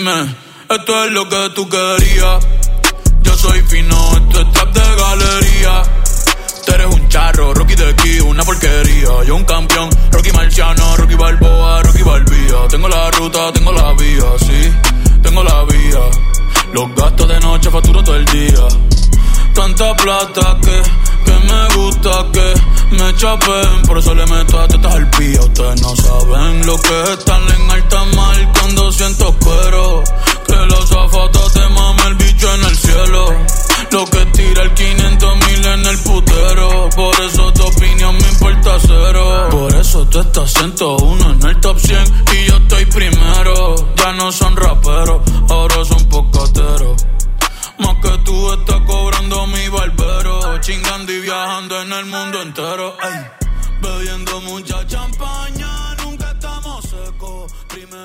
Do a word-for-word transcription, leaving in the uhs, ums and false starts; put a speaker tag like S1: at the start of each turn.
S1: Dime, esto es lo que tú querías. Yo soy fino, esto es trap de galería. Tú eres un charro, Rocky de aquí, una porquería. Yo un campeón, Rocky Marciano, Rocky Balboa, Rocky Balbía. Tengo la ruta, tengo la vía, sí, tengo la vía. Los gastos de noche facturo todo el día. Tanta plata que, que me gusta que me chapen. Por eso le meto a tetas al pía. Ustedes no saben lo que es estar en alta mar cuando siento cuero. Que los zapatos te mame el bicho en el cielo. Lo que tira el quinientos mil en el putero. Por eso tu opinión me importa cero. Por eso tú estás ciento uno en el top cien y yo estoy primero. Ya no son raperos, ahora son pocateros. Más que tú estás cobrando mi barbero. Chingando y viajando en el mundo entero. Ay, bebiendo mucha champaña.